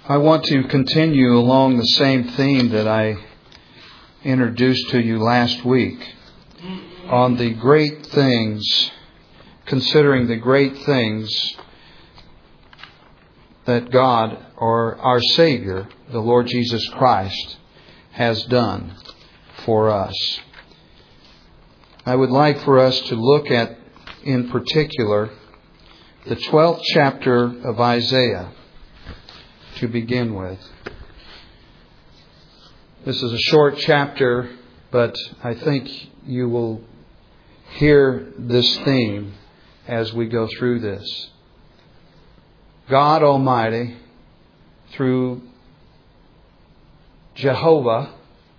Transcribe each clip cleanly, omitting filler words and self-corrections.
I want to continue along the same theme that I introduced to you last week on the great things, considering the great things that God, or our Savior, the Lord Jesus Christ, has done for us. I would like for us to look at, in particular, the 12th chapter of Isaiah to begin with. This is a short chapter, but I think you will hear this theme as we go through this. God Almighty, through Jehovah,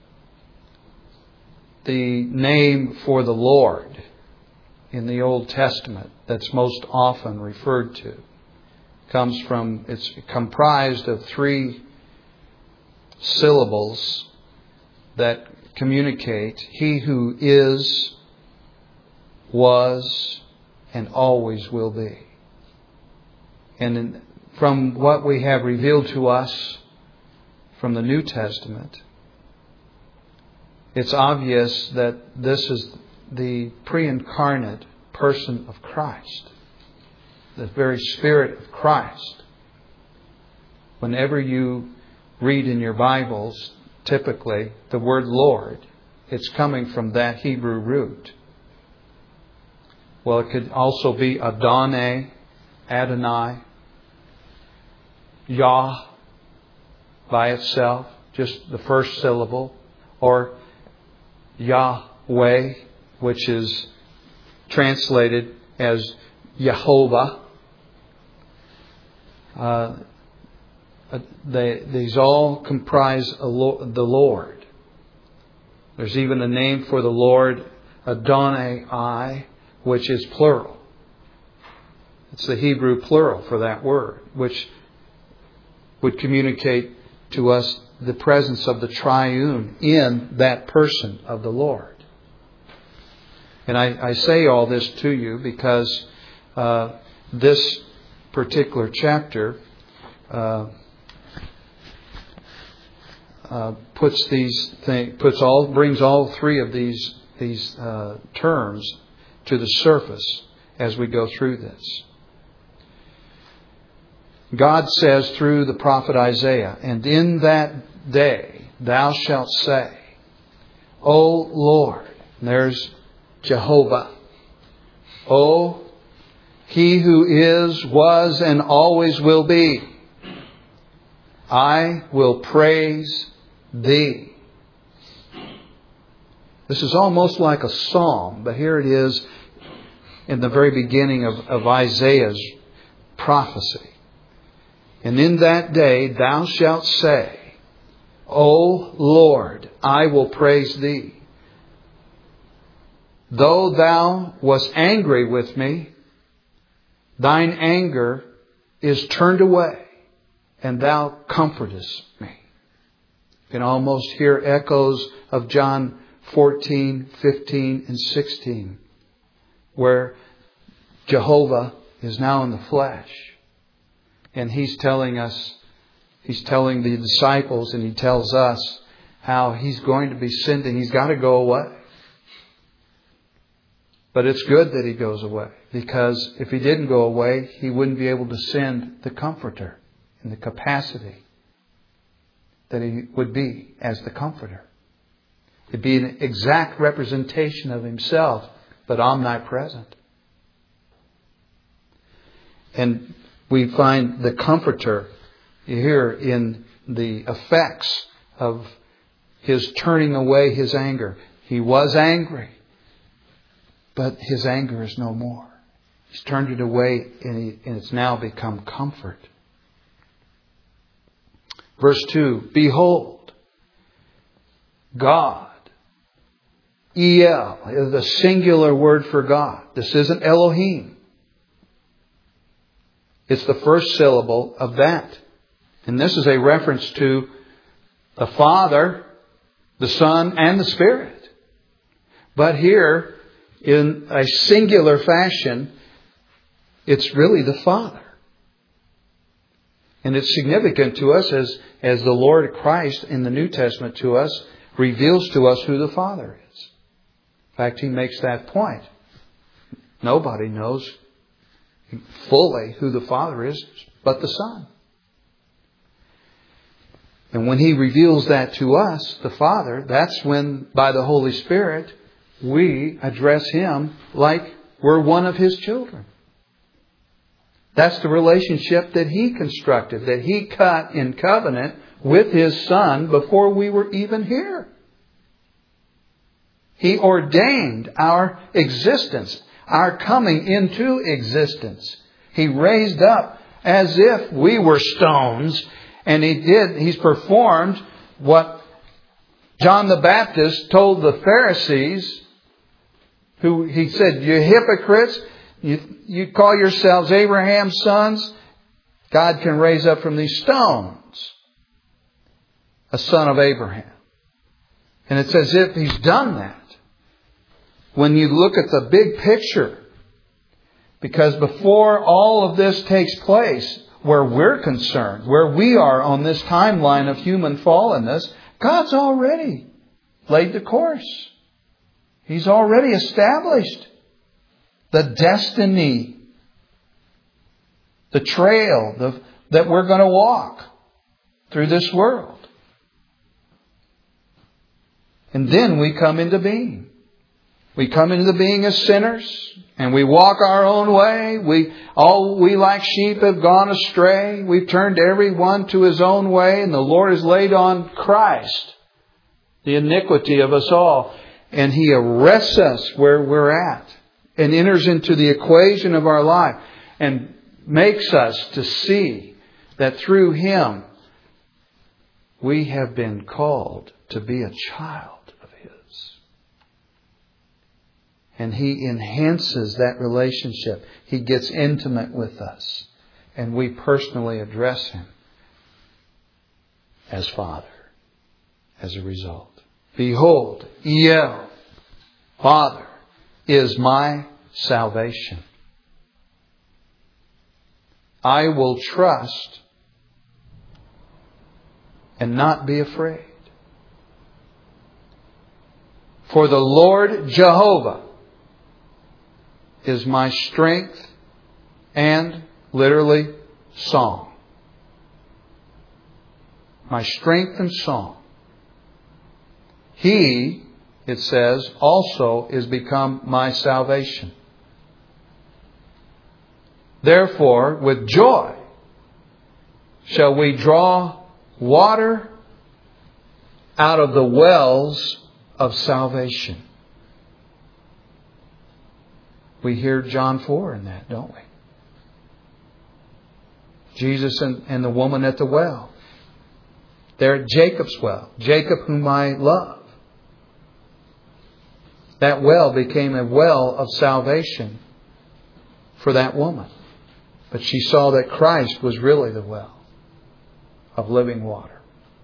the name for the Lord in the Old Testament that's most often referred to, it's comprised of 3 syllables that communicate He who is, was, and always will be. And from what we have revealed to us from the New Testament, it's obvious that this is the pre-incarnate person of Christ, the very Spirit of Christ. Whenever you read in your Bibles, typically, the word Lord, it's coming from that Hebrew root. Well, it could also be Adonai, Adonai, Yah by itself, just the first syllable, or Yahweh, which is translated as Jehovah. These all comprise the Lord. There's even a name for the Lord, Adonai, which is plural. It's the Hebrew plural for that word, which would communicate to us the presence of the triune in that person of the Lord. And I say all this to you because this particular chapter brings all 3 of these terms to the surface as we go through this. God says through the prophet Isaiah, "And in that day thou shalt say, O Lord," and there's Jehovah, "O He who is, was, and always will be, I will praise Thee." This is almost like a psalm, but here it is in the very beginning of Isaiah's prophecy. "And in that day thou shalt say, O Lord, I will praise Thee. Though thou wast angry with me, thine anger is turned away, and thou comfortest me." You can almost hear echoes of John 14, 15, and 16, where Jehovah is now in the flesh. And He's telling the disciples, and He tells us how He's going to be sending. He's got to go away. But it's good that He goes away, because if He didn't go away, He wouldn't be able to send the Comforter in the capacity that He would be as the Comforter. It'd be an exact representation of Himself, but omnipresent. And we find the Comforter here in the effects of His turning away His anger. He was angry, but His anger is no more. He's turned it away, and it's now become comfort. Verse 2, "Behold, God," El is the singular word for God. This isn't Elohim. It's the first syllable of that. And this is a reference to the Father, the Son, and the Spirit. But here, in a singular fashion, it's really the Father. And it's significant to us as the Lord Christ in the New Testament to us reveals to us who the Father is. In fact, He makes that point. Nobody knows fully who the Father is but the Son. And when He reveals that to us, the Father, that's when, by the Holy Spirit, we address Him like we're one of His children. That's the relationship that He constructed, that He cut in covenant with His Son before we were even here. He ordained our existence, our coming into existence. He raised up as if we were stones, and He's performed what John the Baptist told the Pharisees, who he said, "You hypocrites, you call yourselves Abraham's sons. God can raise up from these stones a son of Abraham." And it's as if He's done that. When you look at the big picture, because before all of this takes place, where we're concerned, where we are on this timeline of human fallenness, God's already laid the course. He's already established the destiny, the trail that we're going to walk through this world. And then we come into being. We come into being as sinners, and we walk our own way. We like sheep have gone astray. We've turned every one to his own way, and the Lord has laid on Christ the iniquity of us all. And He arrests us where we're at and enters into the equation of our life and makes us to see that through Him we have been called to be a child of His. And He enhances that relationship. He gets intimate with us. And we personally address Him as Father as a result. Behold, El, Father, is my salvation. I will trust and not be afraid. For the Lord Jehovah is my strength and, literally, song. My strength and song. He, it says, also is become my salvation. Therefore, with joy shall we draw water out of the wells of salvation. We hear John 4 in that, don't we? Jesus and the woman at the well. They're at Jacob's well. Jacob whom I love. That well became a well of salvation for that woman. But she saw that Christ was really the well of living water.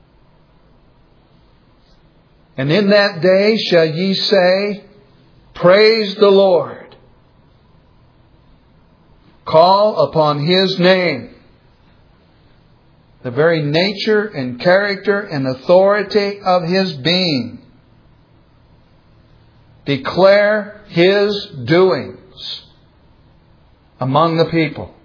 And in that day shall ye say, Praise the Lord. Call upon His name. The very nature and character and authority of His being. Declare His doings among the people.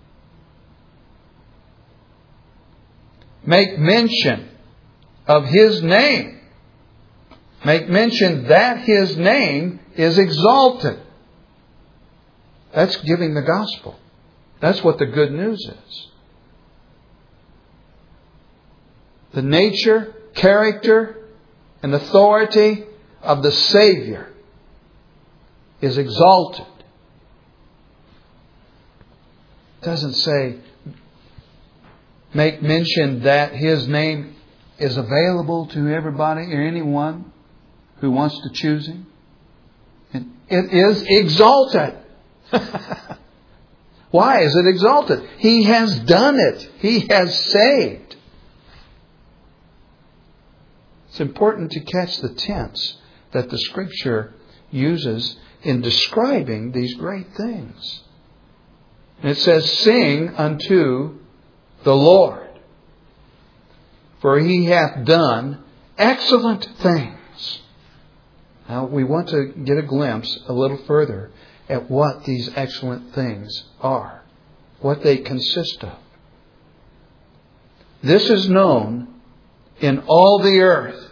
Make mention of His name. Make mention that His name is exalted. That's giving the gospel. That's what the good news is. The nature, character, and authority of the Savior is exalted. It doesn't say, make mention that His name is available to everybody or anyone who wants to choose Him. It is exalted. Why is it exalted? He has done it. He has saved. It's important to catch the tense that the Scripture uses in describing these great things. And it says, Sing unto the Lord, for He hath done excellent things. Now we want to get a glimpse a little further at what these excellent things are, what they consist of. This is known in all the earth.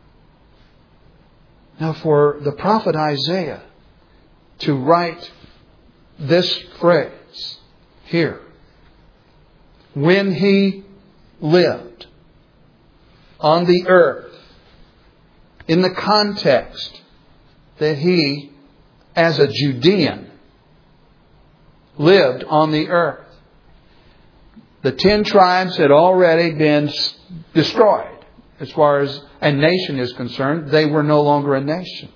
Now for the prophet Isaiah to write this phrase here, when he lived on the earth, in the context that he, as a Judean, lived on the earth. The 10 tribes had already been destroyed. As far as a nation is concerned, they were no longer a nation.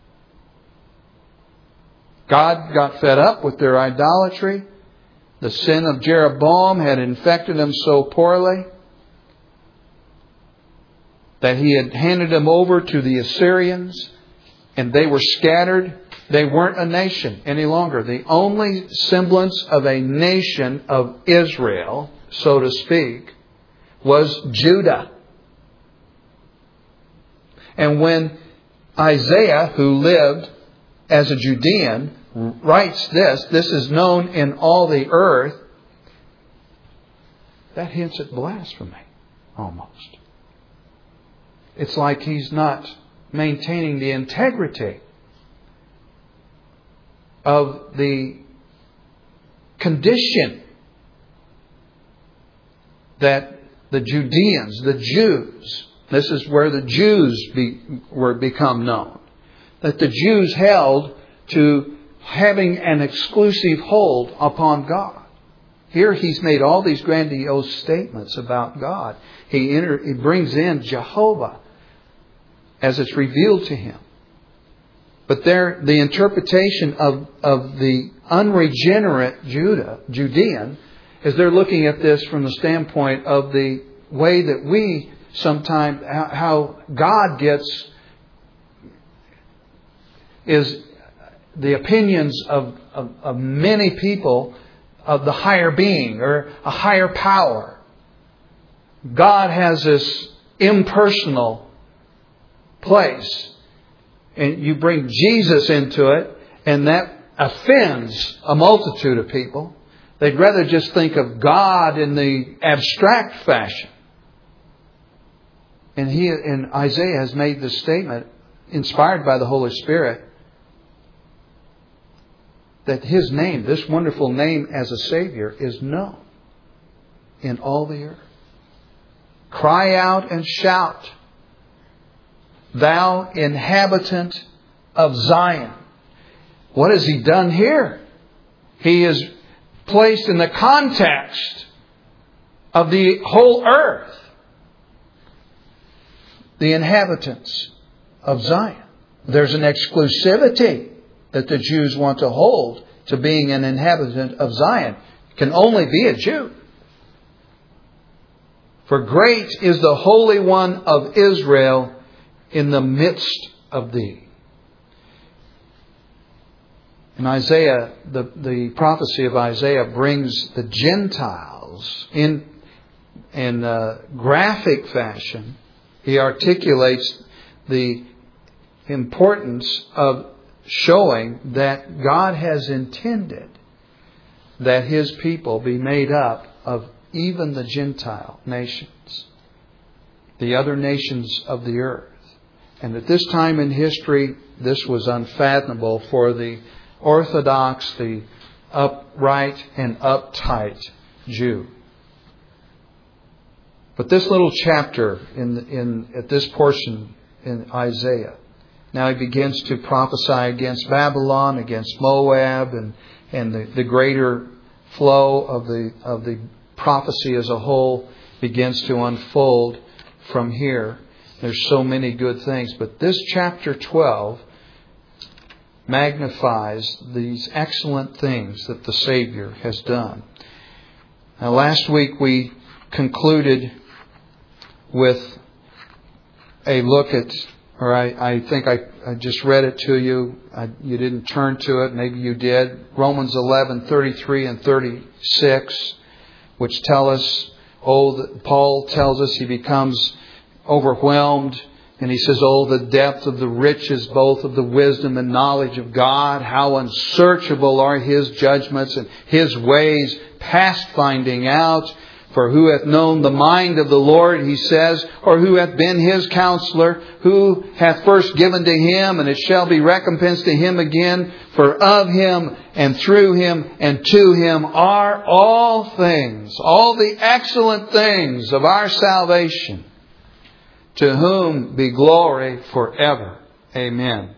God got fed up with their idolatry. The sin of Jeroboam had infected them so poorly that he had handed them over to the Assyrians, and they were scattered. They weren't a nation any longer. The only semblance of a nation of Israel, so to speak, was Judah. And when Isaiah, who lived as a Judean, writes this is known in all the earth, that hints at blasphemy, almost. It's like he's not maintaining the integrity of the condition that the Judeans, the Jews, this is where the Jews were become known, that the Jews held to having an exclusive hold upon God. Here he's made all these grandiose statements about God. He brings in Jehovah as it's revealed to him. But there, the interpretation of the unregenerate Judean is they're looking at this from the standpoint of the way that we sometimes, how God is the opinions of many people of the higher being or a higher power. God has this impersonal place. And you bring Jesus into it, and that offends a multitude of people. They'd rather just think of God in the abstract fashion. And Isaiah has made this statement, inspired by the Holy Spirit, that His name, this wonderful name as a Savior, is known in all the earth. Cry out and shout, thou inhabitant of Zion. What has He done here? He is placed in the context of the whole earth. The inhabitants of Zion. There's an exclusivity that the Jews want to hold to being an inhabitant of Zion. It can only be a Jew. For great is the Holy One of Israel in the midst of thee. In Isaiah, the prophecy of Isaiah brings the Gentiles in graphic fashion. He articulates the importance of showing that God has intended that His people be made up of even the Gentile nations, the other nations of the earth. And at this time in history, this was unfathomable for the Orthodox, the upright and uptight Jew. But this little chapter at this portion in Isaiah, now he begins to prophesy against Babylon, against Moab, and the greater flow of the prophecy as a whole begins to unfold from here. There's so many good things. But this chapter 12 magnifies these excellent things that the Savior has done. Now, last week we concluded with a look at, or I think I just read it to you. You didn't turn to it. Maybe you did. Romans 11:33 and 36, which tell us Paul tells us he becomes overwhelmed. And he says, oh, the depth of the riches, both of the wisdom and knowledge of God. How unsearchable are His judgments and His ways past finding out. For who hath known the mind of the Lord, he says, or who hath been His counselor, who hath first given to Him, and it shall be recompensed to Him again. For of Him, and through Him, and to Him are all things, all the excellent things of our salvation. To whom be glory forever. Amen.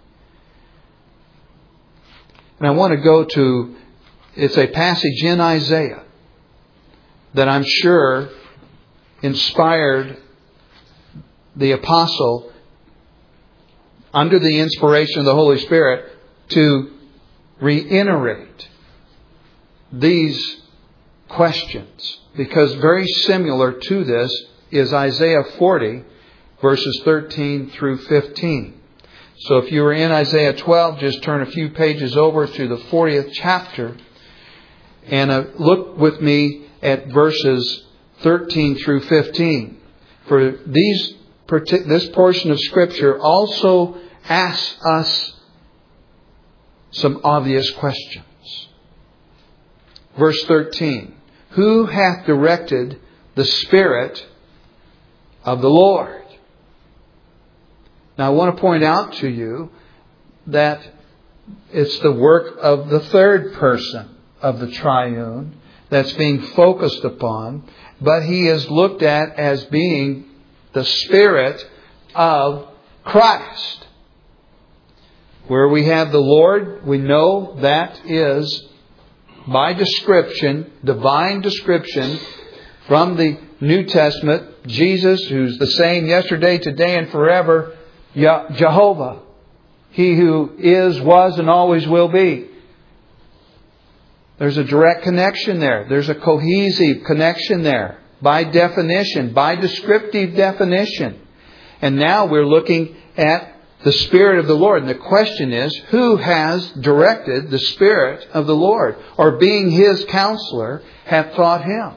And I want to go to, it's a passage in Isaiah that I'm sure inspired the apostle under the inspiration of the Holy Spirit to reiterate these questions. Because very similar to this is Isaiah 40, verses 13 through 15. So if you were in Isaiah 12, just turn a few pages over to the 40th chapter and look with me at verses 13 through 15. For this portion of Scripture also asks us some obvious questions. Verse 13. Who hath directed the Spirit of the Lord? Now I want to point out to you that it's the work of the third person of the triune that's being focused upon, but He is looked at as being the Spirit of Christ. Where we have the Lord, we know that is by description, divine description from the New Testament, Jesus, who's the same yesterday, today, and forever, Jehovah, He who is, was, and always will be. There's a direct connection there. There's a cohesive connection there. By definition, by descriptive definition. And now we're looking at the Spirit of the Lord. And the question is, who has directed the Spirit of the Lord? Or being His counselor, hath taught Him?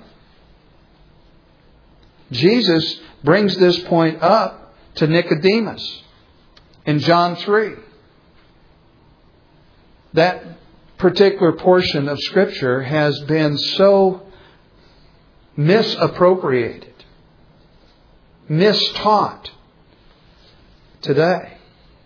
Jesus brings this point up to Nicodemus in John 3. That particular portion of Scripture has been so misappropriated, mistaught today.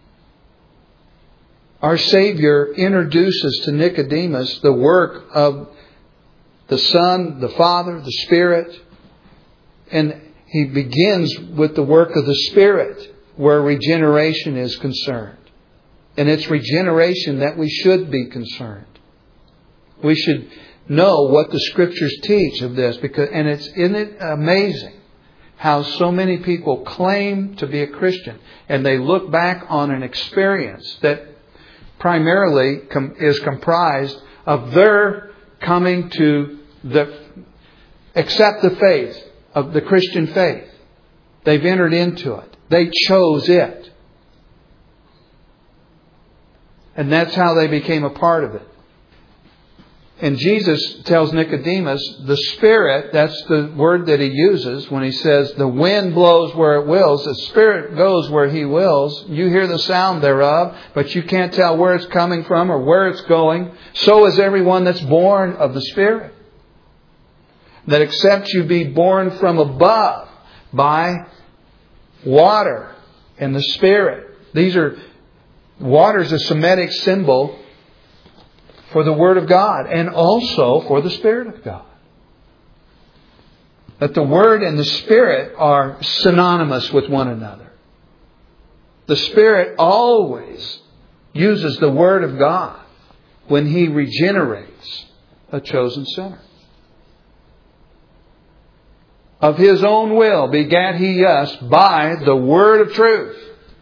Our Savior introduces to Nicodemus the work of the Son, the Father, the Spirit. And He begins with the work of the Spirit where regeneration is concerned. And it's regeneration that we should be concerned. We should know what the Scriptures teach of this. Isn't it amazing how so many people claim to be a Christian and they look back on an experience that primarily is comprised of their coming to accept the faith of the Christian faith. They've entered into it. They chose it. And that's how they became a part of it. And Jesus tells Nicodemus, the Spirit, that's the word that He uses when He says, the wind blows where it wills, the Spirit goes where He wills. You hear the sound thereof, but you can't tell where it's coming from or where it's going. So is everyone that's born of the Spirit. That except you be born from above by water and the Spirit. Water is a Semitic symbol for the Word of God and also for the Spirit of God. That the Word and the Spirit are synonymous with one another. The Spirit always uses the Word of God when He regenerates a chosen sinner. Of His own will begat He us by the word of truth.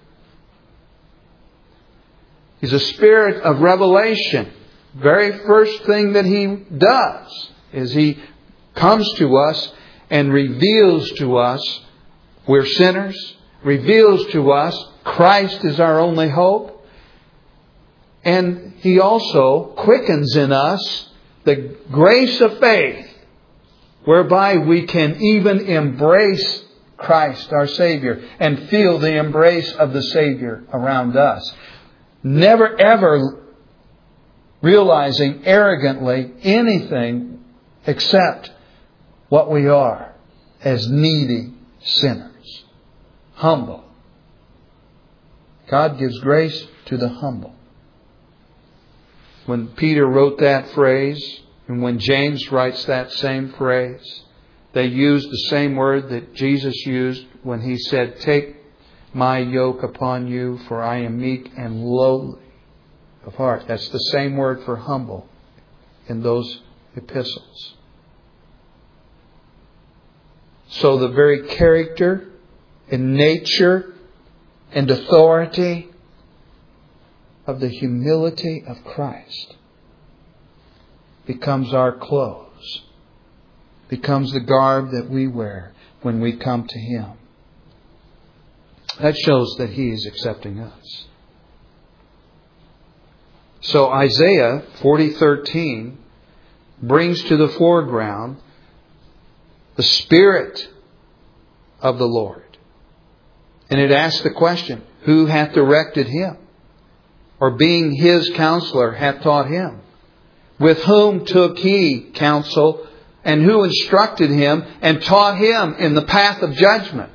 He's a Spirit of revelation. Very first thing that He does is He comes to us and reveals to us we're sinners. Reveals to us Christ is our only hope. And He also quickens in us the grace of faith whereby we can even embrace Christ, our Savior, and feel the embrace of the Savior around us. Never ever realizing arrogantly anything except what we are as needy sinners. Humble. God gives grace to the humble. When Peter wrote that phrase, and when James writes that same phrase, they used the same word that Jesus used when He said, "Take my yoke upon you, for I am meek and lowly of heart." That's the same word for humble in those epistles. So the very character and nature and authority of the humility of Christ becomes our clothes, becomes the garb that we wear when we come to Him. That shows that He is accepting us. So Isaiah 40:13 brings to the foreground the Spirit of the Lord. And it asks the question, who hath directed Him? Or being His counselor hath taught Him? With whom took He counsel? And who instructed Him and taught Him in the path of judgment?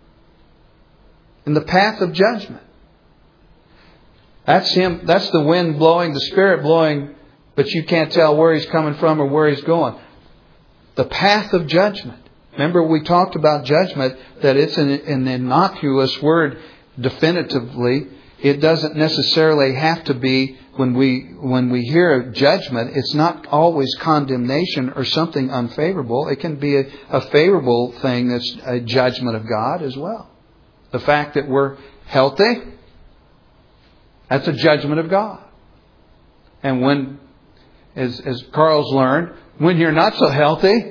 In the path of judgment. That's Him. That's the wind blowing, the Spirit blowing, but you can't tell where He's coming from or where He's going. The path of judgment. Remember we talked about judgment, that it's an innocuous word definitively. It doesn't necessarily have to be, when we hear judgment, it's not always condemnation or something unfavorable. It can be a favorable thing that's a judgment of God as well. The fact that we're healthy, that's a judgment of God. And when, as Carl's learned, when you're not so healthy,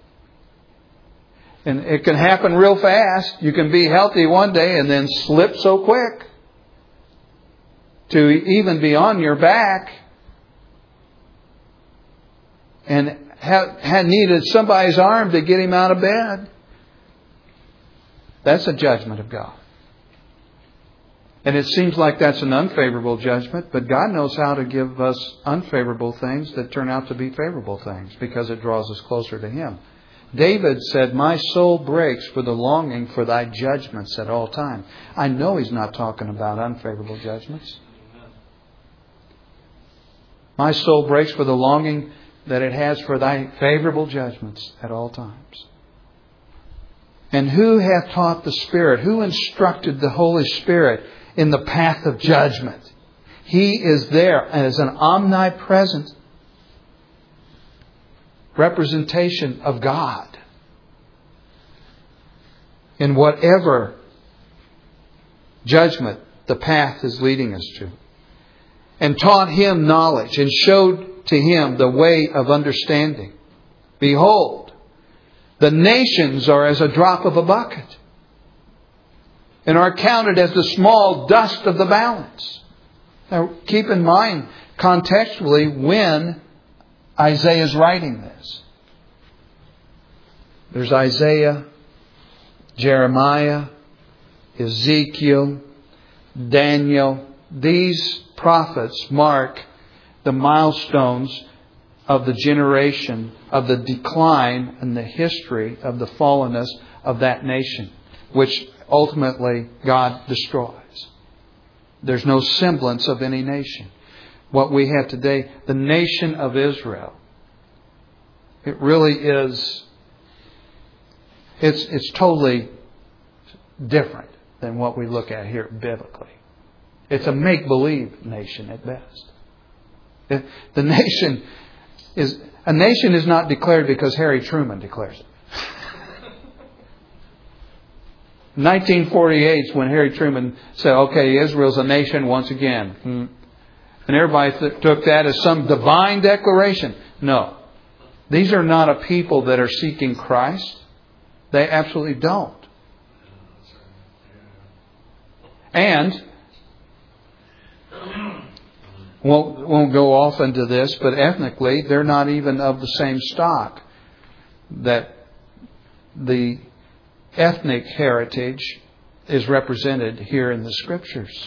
and it can happen real fast, you can be healthy one day and then slip so quick to even be on your back and had needed somebody's arm to get him out of bed. That's a judgment of God. And it seems like that's an unfavorable judgment, but God knows how to give us unfavorable things that turn out to be favorable things because it draws us closer to Him. David said, "My soul breaks for the longing for Thy judgments at all times." I know he's not talking about unfavorable judgments. My soul breaks for the longing that it has for Thy favorable judgments at all times. And who hath taught the Spirit? Who instructed the Holy Spirit in the path of judgment? He is there as an omnipresent representation of God in whatever judgment the path is leading us to. And taught him knowledge and showed to him the way of understanding. Behold, the nations are as a drop of a bucket and are counted as the small dust of the balance. Now keep in mind contextually when Isaiah is writing this. There's Isaiah, Jeremiah, Ezekiel, Daniel. These prophets mark the milestones of the generation, of the decline and the history of the fallenness of that nation, which ultimately God destroys. There's no semblance of any nation. What we have today, the nation of Israel, it really is, it's totally different than what we look at here biblically. It's a make-believe nation at best. A nation is not declared because Harry Truman declares it. 1948 is when Harry Truman said, okay, Israel's a nation once again. And everybody took that as some divine declaration. No. These are not a people that are seeking Christ. They absolutely don't. And won't go off into this, but ethnically, they're not even of the same stock. that the ethnic heritage is represented here in the Scriptures.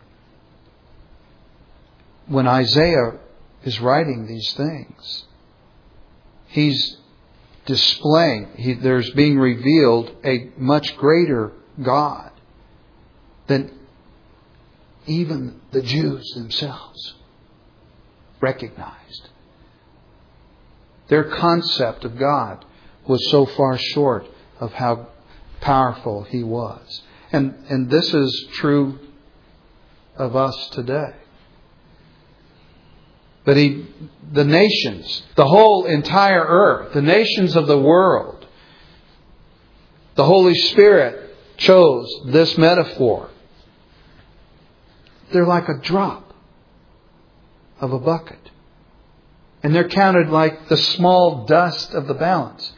When Isaiah is writing these things, he's displaying, there's being revealed a much greater God than even the Jews themselves recognized. Their concept of God was so far short of how powerful He was. And this is true of us today. But the nations, the whole entire earth, the nations of the world, the Holy Spirit chose this metaphor. They're like a drop of a bucket. And they're counted like the small dust of the balance.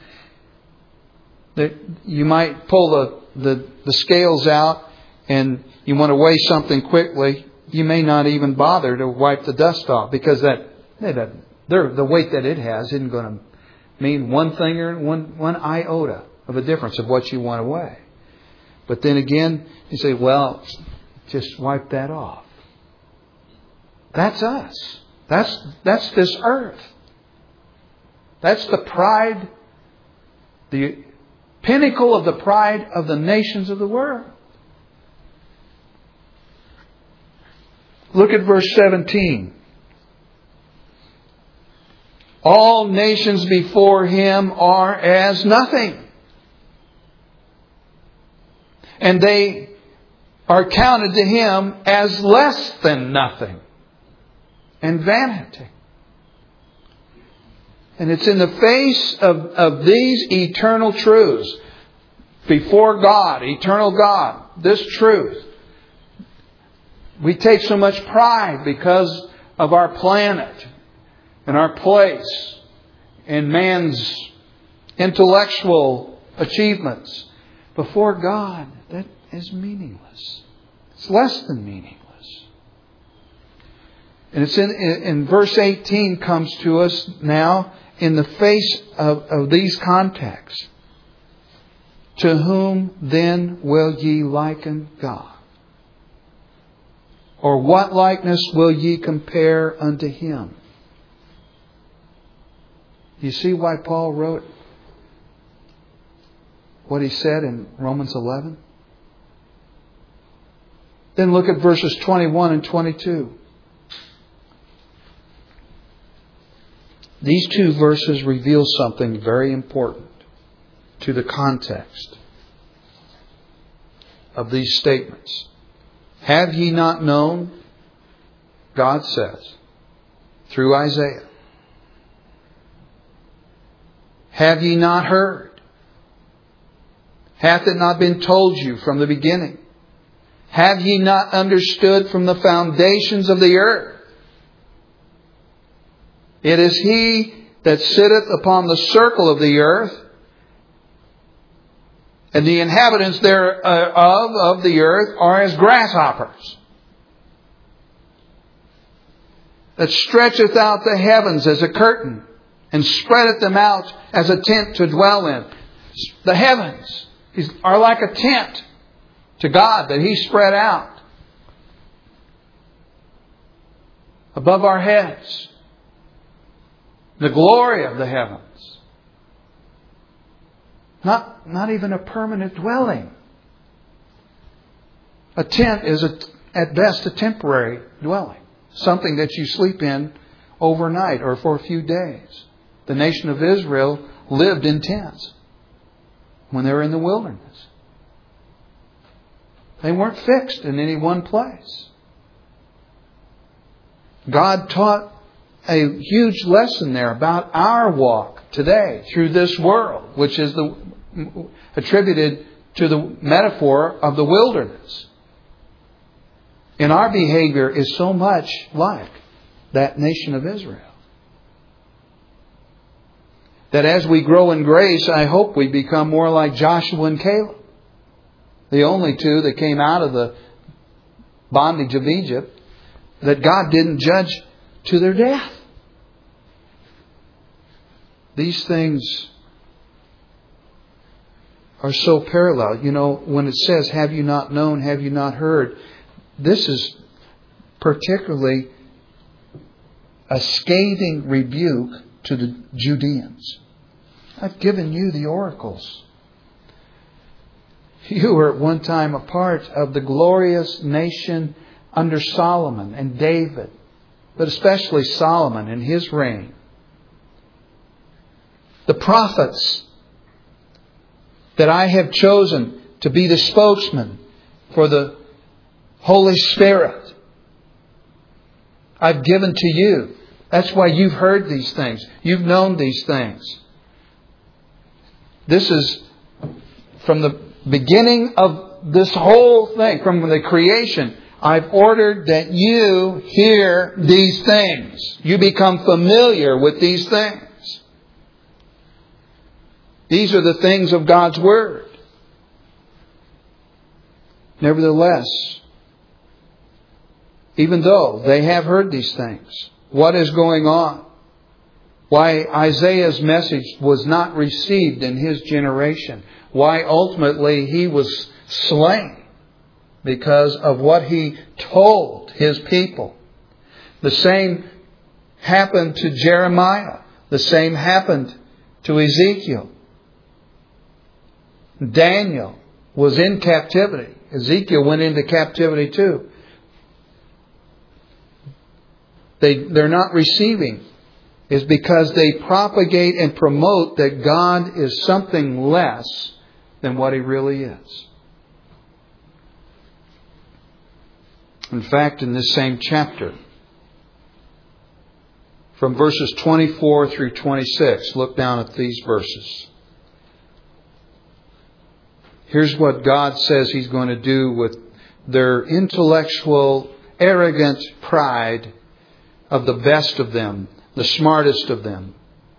You might pull the scales out and you want to weigh something quickly. You may not even bother to wipe the dust off because the weight that it has isn't going to mean one thing or one iota of a difference of what you want to weigh. But then again, you say, well, just wipe that off. That's us. That's this earth. That's the pride, the pinnacle of the pride of the nations of the world. Look at verse 17. All nations before Him are as nothing. And they are counted to Him as less than nothing and vanity. And it's in the face of these eternal truths before God, eternal God, this truth. We take so much pride because of our planet and our place and man's intellectual achievements. Before God, that is meaningless. It's less than meaningless. And it's in verse 18 comes to us now in the face of these contexts. To whom then will ye liken God? Or what likeness will ye compare unto Him? You see why Paul wrote what he said in Romans 11? Then look at verses 21 and 22. These two verses reveal something very important to the context of these statements. Have ye not known, God says, through Isaiah. Have ye not heard? Hath it not been told you from the beginning? Have ye not understood from the foundations of the earth? It is He that sitteth upon the circle of the earth, and the inhabitants thereof of the earth are as grasshoppers, that stretcheth out the heavens as a curtain, and spreadeth them out as a tent to dwell in. The heavens are like a tent to God that He spread out above our heads. The glory of the heavens. Not even a permanent dwelling. A tent is at best a temporary dwelling. Something that you sleep in overnight or for a few days. The nation of Israel lived in tents when they were in the wilderness. They weren't fixed in any one place. God taught a huge lesson there about our walk today through this world, which is attributed to the metaphor of the wilderness. And our behavior is so much like that nation of Israel. That as we grow in grace, I hope we become more like Joshua and Caleb. The only two that came out of the bondage of Egypt, that God didn't judge to their death. These things are so parallel. You know, when it says, have you not known, have you not heard? This is particularly a scathing rebuke to the Judeans. I've given you the oracles. You were at one time a part of the glorious nation under Solomon and David, but especially Solomon in his reign. The prophets that I have chosen to be the spokesman for the Holy Spirit, I've given to you. That's why you've heard these things. You've known these things. This is from the beginning of this whole thing, from the creation. I've ordered that you hear these things. You become familiar with these things. These are the things of God's Word. Nevertheless, even though they have heard these things, what is going on? Why Isaiah's message was not received in his generation. Why ultimately he was slain because of what he told his people. The same happened to Jeremiah. The same happened to Ezekiel. Daniel was in captivity. Ezekiel went into captivity too. They're not receiving is because they propagate and promote that God is something less than what He really is. In fact, in this same chapter, from verses 24 through 26, look down at these verses. Here's what God says He's going to do with their intellectual, arrogant pride of the best of them, the smartest of them.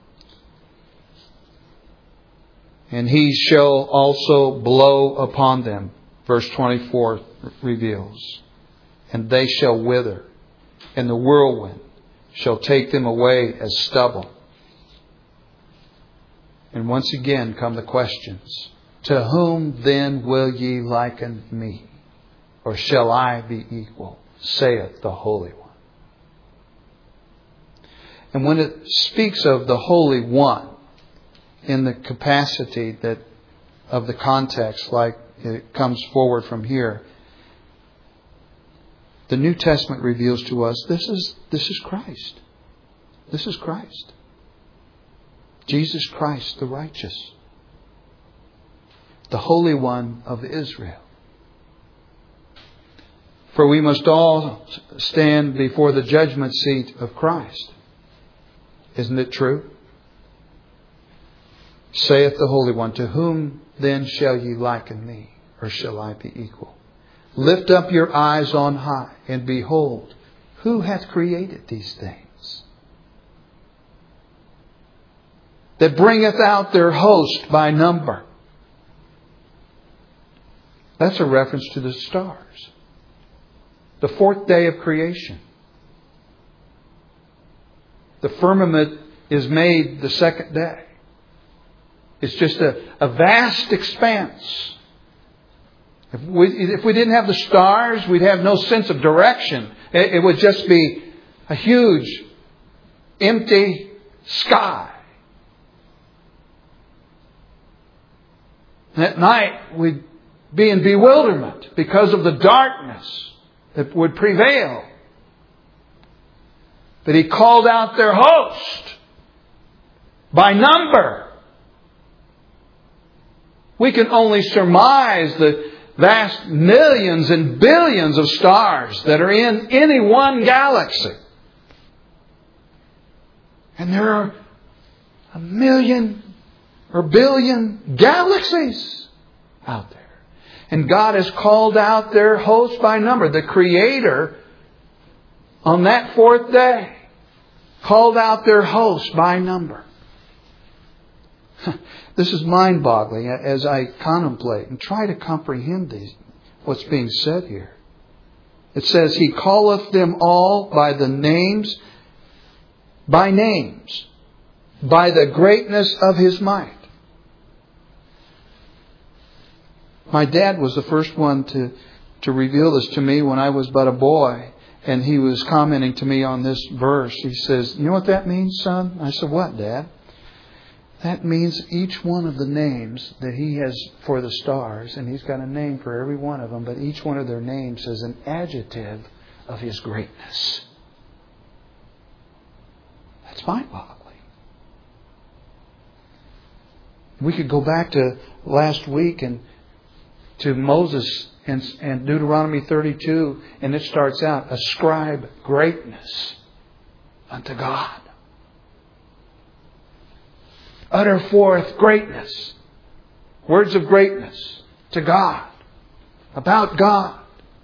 And He shall also blow upon them, verse 24 reveals. And they shall wither, and the whirlwind shall take them away as stubble. And once again come the questions. To whom then will ye liken me? Or shall I be equal? Saith the Holy One. And when it speaks of the Holy One in the capacity that of the context, like it comes forward from here, the New Testament reveals to us this is Christ. This is Christ. Jesus Christ, the righteous. The Holy One of Israel. For we must all stand before the judgment seat of Christ. Isn't it true? Saith the Holy One, to whom then shall ye liken me, or shall I be equal? Lift up your eyes on high, and behold, who hath created these things? That bringeth out their host by number. That's a reference to the stars. The fourth day of creation. The firmament is made the second day. It's just a vast expanse. If we didn't have the stars, we'd have no sense of direction. It would just be a huge, empty sky. And at night, we'd be in bewilderment because of the darkness that would prevail. But He called out their host by number. We can only surmise the vast millions and billions of stars that are in any one galaxy. And there are 1 million or billion galaxies out there. And God has called out their host by number. The Creator, on that fourth day, called out their host by number. This is mind-boggling as I contemplate and try to comprehend what's being said here. It says, He calleth them all by the names, by names, by the greatness of His might. My dad was the first one to reveal this to me when I was but a boy. And he was commenting to me on this verse. He says, you know what that means, son? I said, what, Dad? That means each one of the names that He has for the stars, and He's got a name for every one of them, but each one of their names is an adjective of His greatness. That's mind-boggling. We could go back to last week and to Moses and Deuteronomy 32, and it starts out, ascribe greatness unto God. Utter forth greatness. Words of greatness to God. About God.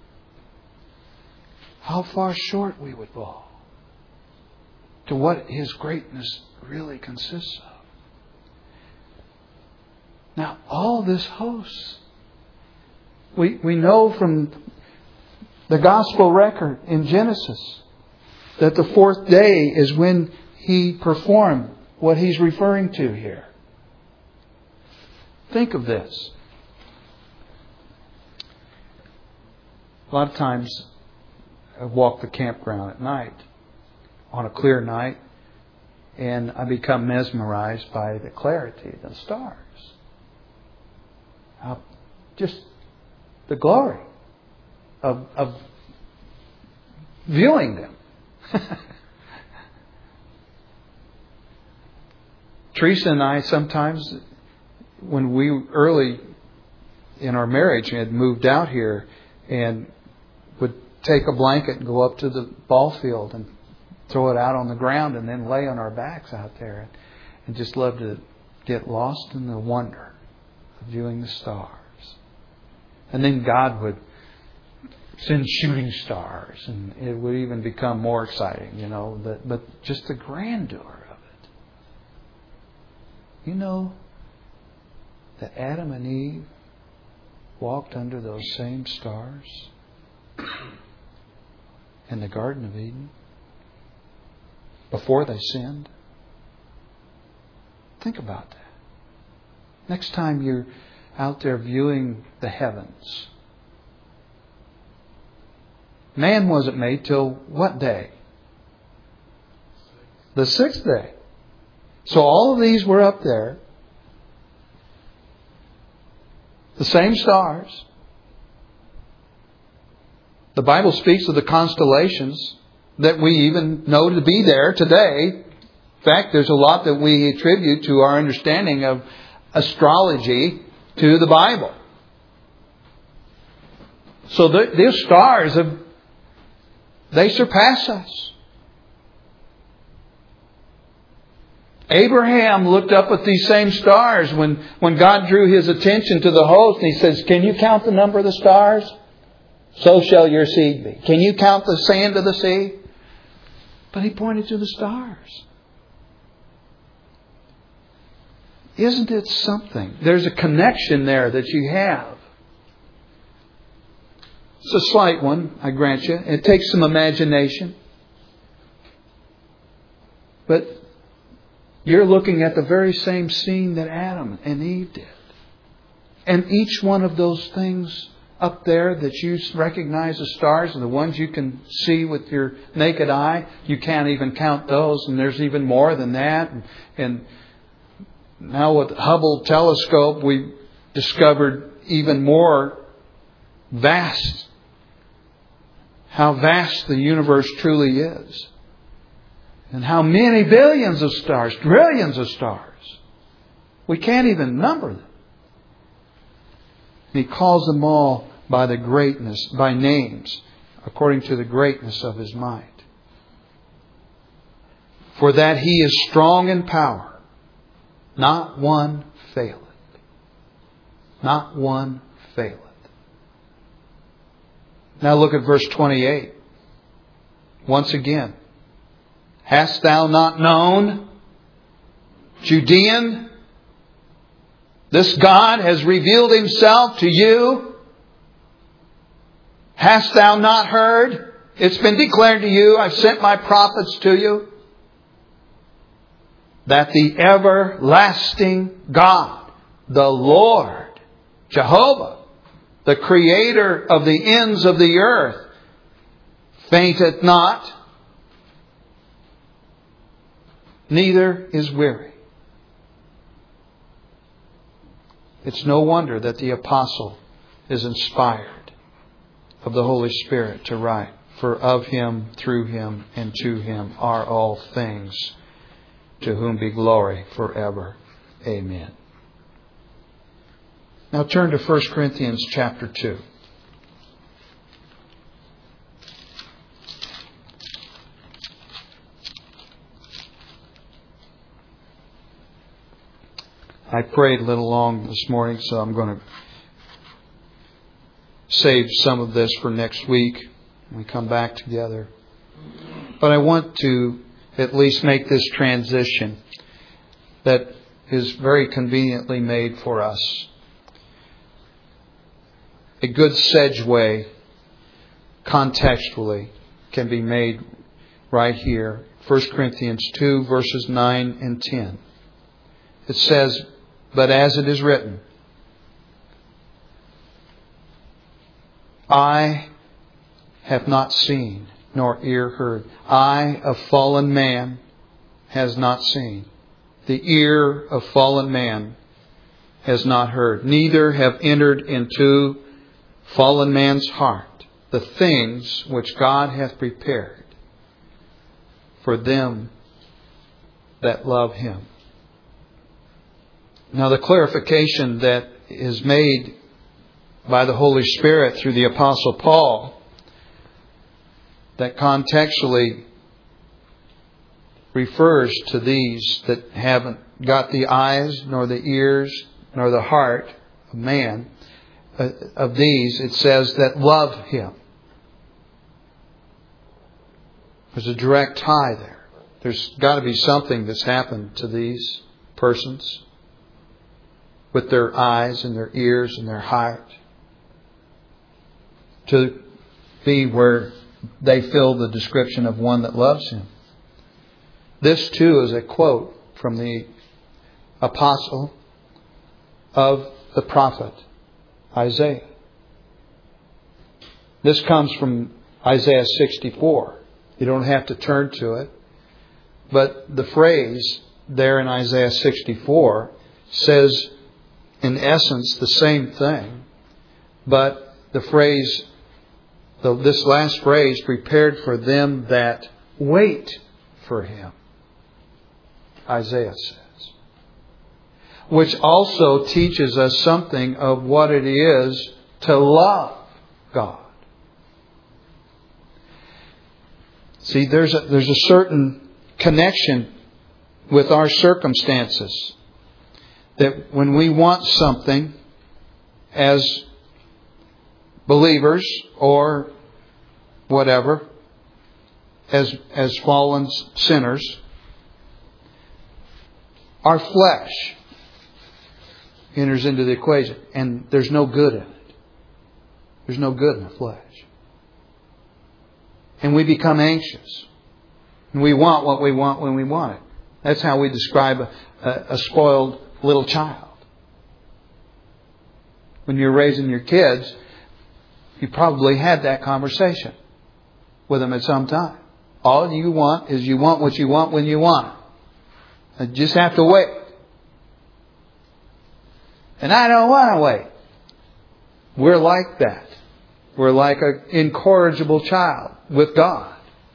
How far short we would fall to what His greatness really consists of. Now, all this host, we know from the gospel record in Genesis that the fourth day is when He performed what He's referring to here. Think of this. A lot of times I walk the campground at night, on a clear night, and I become mesmerized by the clarity of the stars. Just the glory of viewing them. Teresa and I sometimes, when we early in our marriage had moved out here, and would take a blanket and go up to the ball field and throw it out on the ground and then lay on our backs out there and just love to get lost in the wonder of viewing the stars. And then God would send shooting stars, and it would even become more exciting, you know. But just the grandeur of it. You know that Adam and Eve walked under those same stars in the Garden of Eden before they sinned. Think about that. Next time you're out there viewing the heavens. Man wasn't made till what day? The sixth day. So all of these were up there. The same stars. The Bible speaks of the constellations that we even know to be there today. In fact, there's a lot that we attribute to our understanding of astrology to the Bible. So these stars, they surpass us. Abraham looked up at these same stars when God drew his attention to the host. And He says, can you count the number of the stars? So shall your seed be. Can you count the sand of the sea? But he pointed to the stars. Isn't it something? There's a connection there that you have. It's a slight one, I grant you. It takes some imagination. But you're looking at the very same scene that Adam and Eve did. And each one of those things up there that you recognize as stars and the ones you can see with your naked eye, you can't even count those. And there's even more than that. And now with the Hubble telescope, we discovered even more vast. How vast the universe truly is. And how many billions of stars, trillions of stars. We can't even number them. He calls them all by the greatness, by names, according to the greatness of His might. For that He is strong in power, not one faileth. Not one faileth. Now look at verse 28. Once again. Hast thou not known, Judean? This God has revealed Himself to you. Hast thou not heard? It's been declared to you. I've sent my prophets to you. That the everlasting God, the Lord, Jehovah, the Creator of the ends of the earth, fainteth not, neither is weary. It's no wonder that the apostle is inspired of the Holy Spirit to write, for of Him, through Him, and to Him are all things, to whom be glory forever. Amen. Now turn to 1 Corinthians chapter 2. I prayed a little long this morning, so I'm going to save some of this for next week when we come back together. But I want to at least make this transition that is very conveniently made for us. A good segue contextually can be made right here. 1 Corinthians 2 verses 9 and 10. It says, "But as it is written, eye have not seen, nor ear heard. Eye of fallen man has not seen. The ear of fallen man has not heard. Neither have entered into fallen man's heart the things which God hath prepared for them that love Him." Now the clarification that is made by the Holy Spirit through the Apostle Paul, that contextually refers to these that haven't got the eyes, nor the ears, nor the heart of man. Of these, it says that love Him. There's a direct tie there. There's got to be something that's happened to these persons with their eyes and their ears and their heart to be where they fill the description of one that loves Him. This too is a quote from the apostle of the prophet Isaiah. This comes from Isaiah 64. You don't have to turn to it. But the phrase there in Isaiah 64 says in essence the same thing. But the phrase, this last phrase, prepared for them that wait for Him, Isaiah says. Which also teaches us something of what it is to love God. See, there's a certain connection with our circumstances. That when we want something as believers or whatever, as fallen sinners, our flesh enters into the equation. And there's no good in it. There's no good in the flesh. And we become anxious. And we want what we want when we want it. That's how we describe a spoiled little child. When you're raising your kids, you probably had that conversation with them at some time. All you want is you want what you want when you want it. You just have to wait. And I don't want to wait. We're like that. We're like an incorrigible child with God.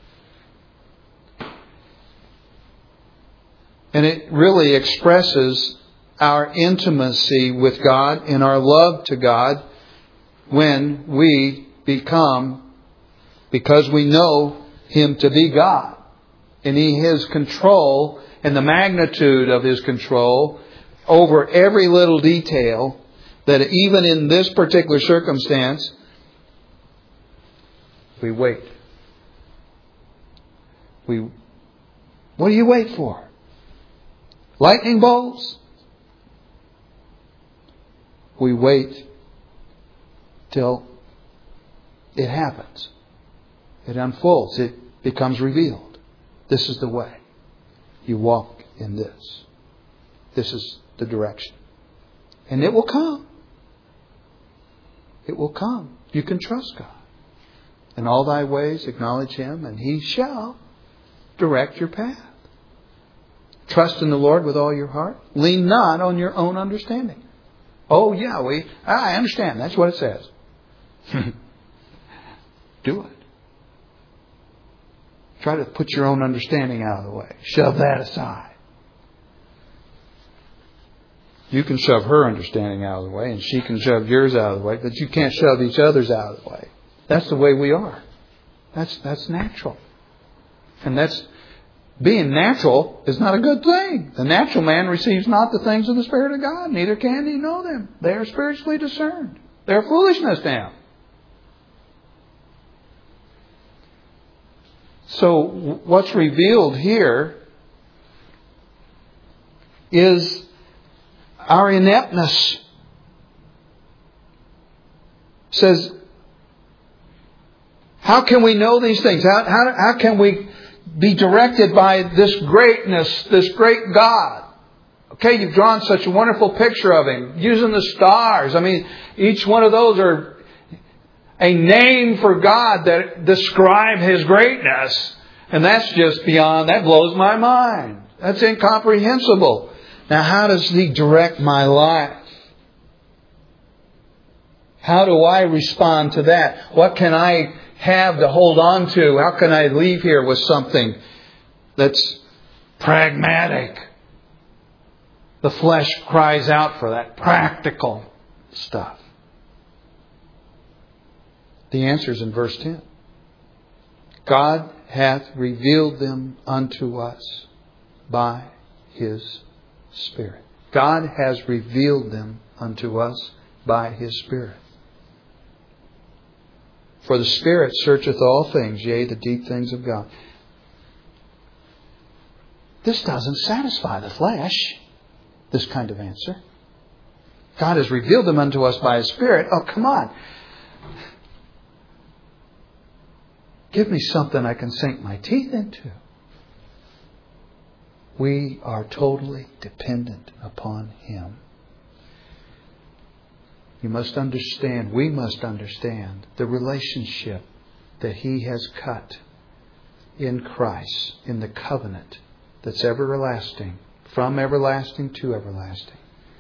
And it really expresses our intimacy with God and our love to God when we become, because we know Him to be God. And His control and the magnitude of His control over every little detail, that even in this particular circumstance, we wait. What do you wait for? Lightning bolts? We wait till it happens. It unfolds. It becomes revealed. This is the way. You walk in this. This is the direction. And it will come. It will come. You can trust God. In all thy ways acknowledge Him, and He shall direct your path. Trust in the Lord with all your heart. Lean not on your own understanding. Oh yeah, I understand. That's what it says. Do it. Try to put your own understanding out of the way. Shove that aside. You can shove her understanding out of the way, and she can shove yours out of the way, but you can't shove each other's out of the way. That's the way we are. That's natural. And being natural is not a good thing. The natural man receives not the things of the Spirit of God, neither can he know them. They are spiritually discerned. They are foolishness to him. So what's revealed here is our ineptness. It says, how can we know these things? How can we be directed by this greatness, this great God? Okay, you've drawn such a wonderful picture of Him, using the stars. I mean, each one of those are a name for God that describe His greatness. And that's just beyond, that blows my mind. That's incomprehensible. Now, how does He direct my life? How do I respond to that? What can I have to hold on to? How can I leave here with something that's pragmatic? The flesh cries out for that practical stuff. The answer is in verse 10. God hath revealed them unto us by His Spirit. God has revealed them unto us by His Spirit. For the Spirit searcheth all things, yea, the deep things of God. This doesn't satisfy the flesh, this kind of answer. God has revealed them unto us by His Spirit. Oh, come on. Give me something I can sink my teeth into. We are totally dependent upon Him. You must understand, we must understand the relationship that He has cut in Christ, in the covenant that's everlasting, from everlasting to everlasting.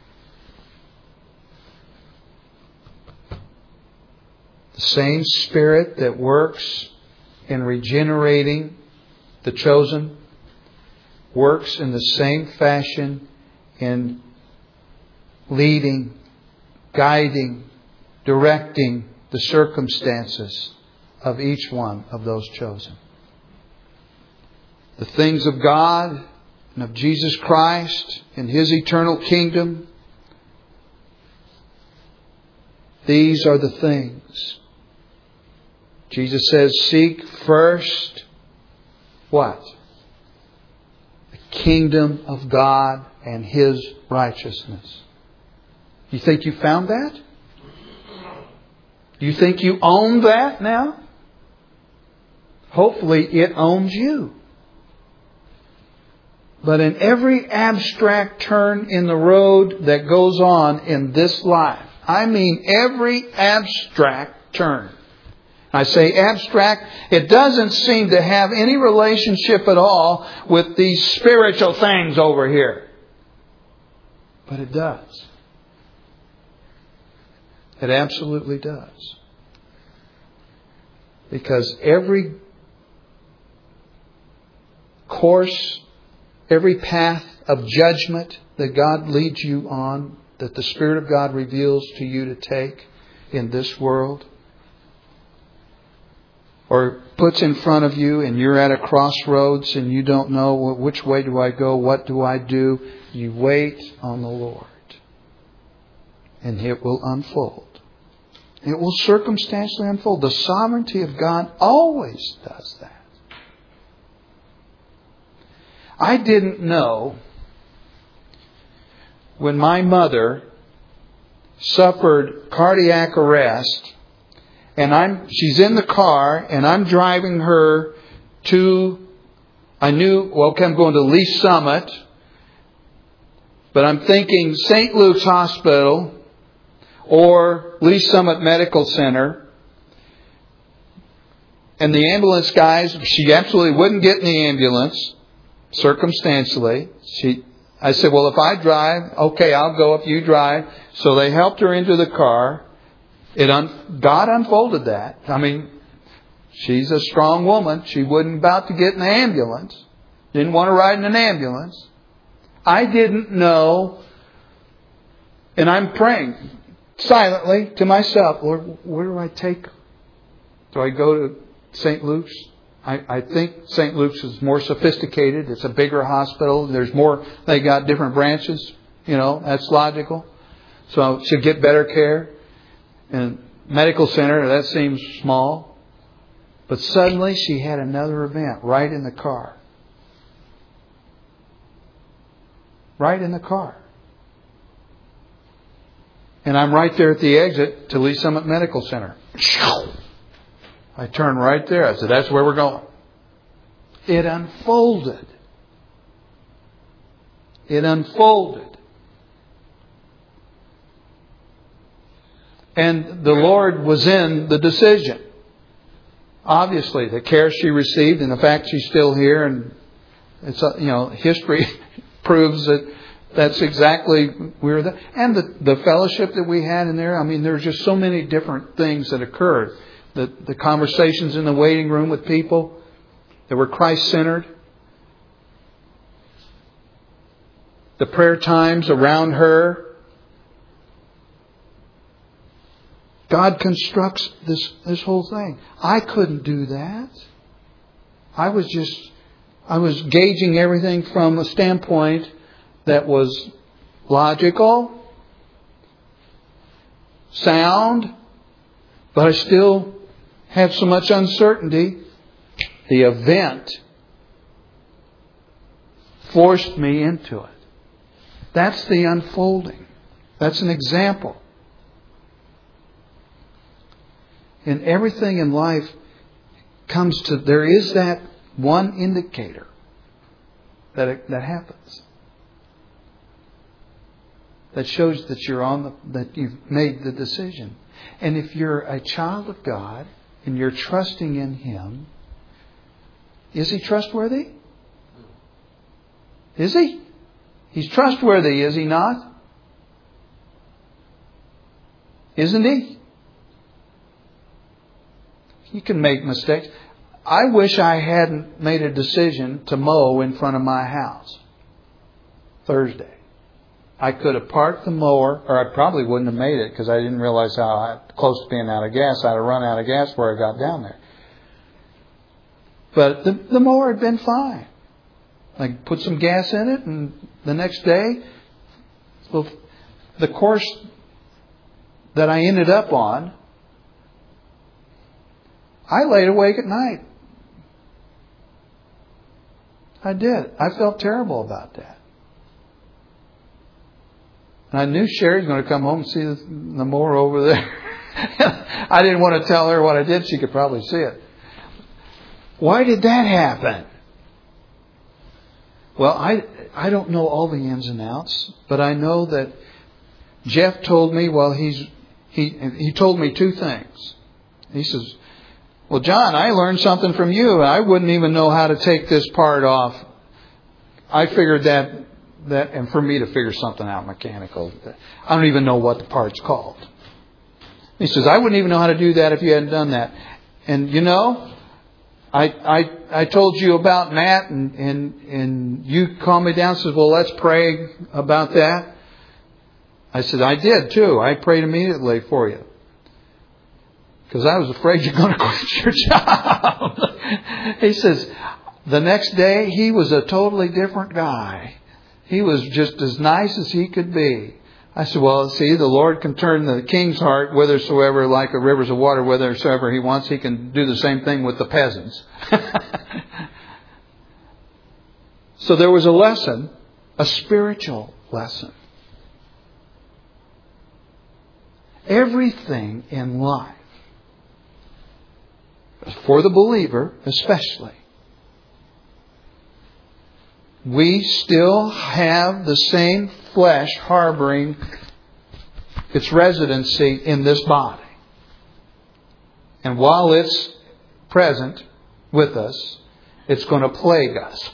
The same Spirit that works in regenerating the chosen works in the same fashion in leading, guiding, directing the circumstances of each one of those chosen. The things of God and of Jesus Christ and His eternal kingdom, these are the things. Jesus says, seek first what? The kingdom of God and His righteousness. You think you found that? Do you think you own that now? Hopefully it owns you. But in every abstract turn in the road that goes on in this life, I mean every abstract turn. I say abstract, it doesn't seem to have any relationship at all with these spiritual things over here. But it does. It absolutely does. Because every course, every path of judgment that God leads you on, that the Spirit of God reveals to you to take in this world, or puts in front of you and you're at a crossroads and you don't know, well, which way do I go? What do I do? You wait on the Lord. And it will unfold. It will circumstantially unfold. The sovereignty of God always does that. I didn't know when my mother suffered cardiac arrest, and she's in the car, and I'm driving her to, I'm going to Lee Summit, but I'm thinking St. Luke's Hospital or Lee Summit Medical Center. And the ambulance guys, she absolutely wouldn't get in the ambulance, circumstantially. I said, well, if I drive, okay, I'll go if you drive. So they helped her into the car. God unfolded that. I mean, she's a strong woman. She wasn't about to get in the ambulance. Didn't want to ride in an ambulance. I didn't know. And I'm praying silently to myself, Lord, where do I take her? Do I go to St. Luke's? I think St. Luke's is more sophisticated. It's a bigger hospital. There's more. They got different branches. That's logical. So she'll get better care. And medical center, that seems small. But suddenly she had another event right in the car. Right in the car. And I'm right there at the exit to Lee Summit Medical Center. I turned right there. I said, that's where we're going. It unfolded. It unfolded. And the Lord was in the decision. Obviously, the care she received and the fact she's still here, and it's history proves that that's exactly we were there. And the fellowship that we had in there. I mean, there's just so many different things that occurred. The conversations in the waiting room with people that were Christ-centered. The prayer times around her. God constructs this whole thing. I couldn't do that. I was gauging everything from a standpoint that was logical, sound, but I still had so much uncertainty. The event forced me into it. That's the unfolding. That's an example. And everything in life there is that one indicator that happens. That shows that that you've made the decision. And if you're a child of God and you're trusting in Him, is He trustworthy? Is He? He's trustworthy, is He not? Isn't He? You can make mistakes. I wish I hadn't made a decision to mow in front of my house Thursday. I could have parked the mower, or I probably wouldn't have made it because I didn't realize how close to being out of gas. I'd have run out of gas before I got down there. But the mower had been fine. I put some gas in it, and the next day, the course that I ended up on, I laid awake at night. I did. I felt terrible about that. And I knew Sherry's going to come home and see the mower over there. I didn't want to tell her what I did. She could probably see it. Why did that happen? Well, I don't know all the ins and outs, but I know that Jeff told me, he told me two things. He says, well, John, I learned something from you. I wouldn't even know how to take this part off. I figured that, and for me to figure something out mechanical, I don't even know what the part's called. He says, I wouldn't even know how to do that if you hadn't done that. And I told you about Matt, and you calmed me down and said, well, let's pray about that. I said, I did too. I prayed immediately for you. Because I was afraid you're going to quit your job. He says, the next day, he was a totally different guy. He was just as nice as he could be. I said, well, see, the Lord can turn the king's heart whithersoever, like the rivers of water, whithersoever He wants. He can do the same thing with the peasants. So there was a lesson, a spiritual lesson. Everything in life, for the believer especially, we still have the same flesh harboring its residency in this body. And while it's present with us, it's going to plague us.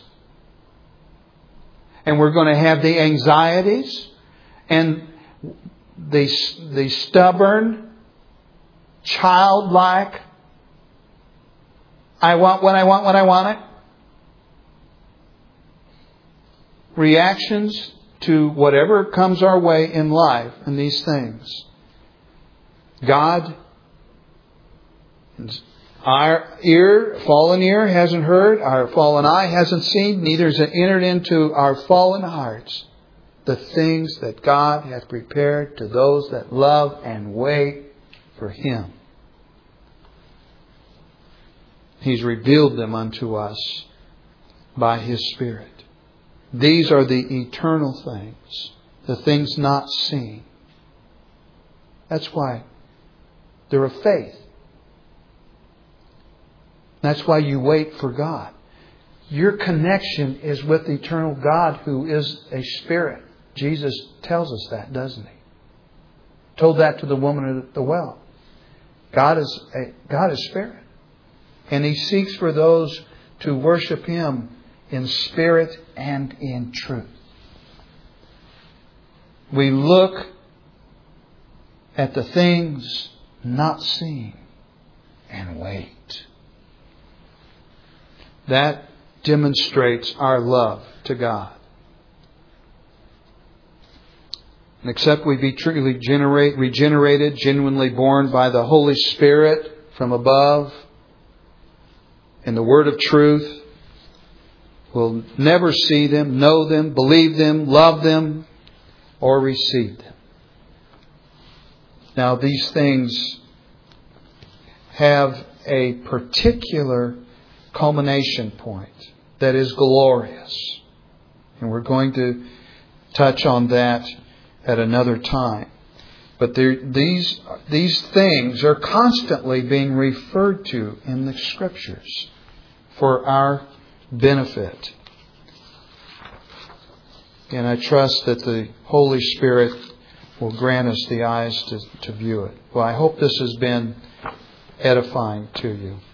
And we're going to have the anxieties and the stubborn, childlike, I want when I want it, reactions to whatever comes our way in life and these things. God, our fallen ear hasn't heard, our fallen eye hasn't seen, neither has it entered into our fallen hearts the things that God hath prepared to those that love and wait for Him. He's revealed them unto us by His Spirit. These are the eternal things, the things not seen. That's why they're of faith. That's why you wait for God. Your connection is with the eternal God who is a Spirit. Jesus tells us that, doesn't He? Told that to the woman at the well. God is Spirit. And He seeks for those to worship Him in spirit and in truth. We look at the things not seen and wait. That demonstrates our love to God. And except we be truly regenerated, genuinely born by the Holy Spirit from above, in the Word of truth, we'll never see them, know them, believe them, love them, or receive them. Now, these things have a particular culmination point that is glorious. And we're going to touch on that at another time. But these things are constantly being referred to in the Scriptures for our benefit. And I trust that the Holy Spirit will grant us the eyes to view it. Well, I hope this has been edifying to you.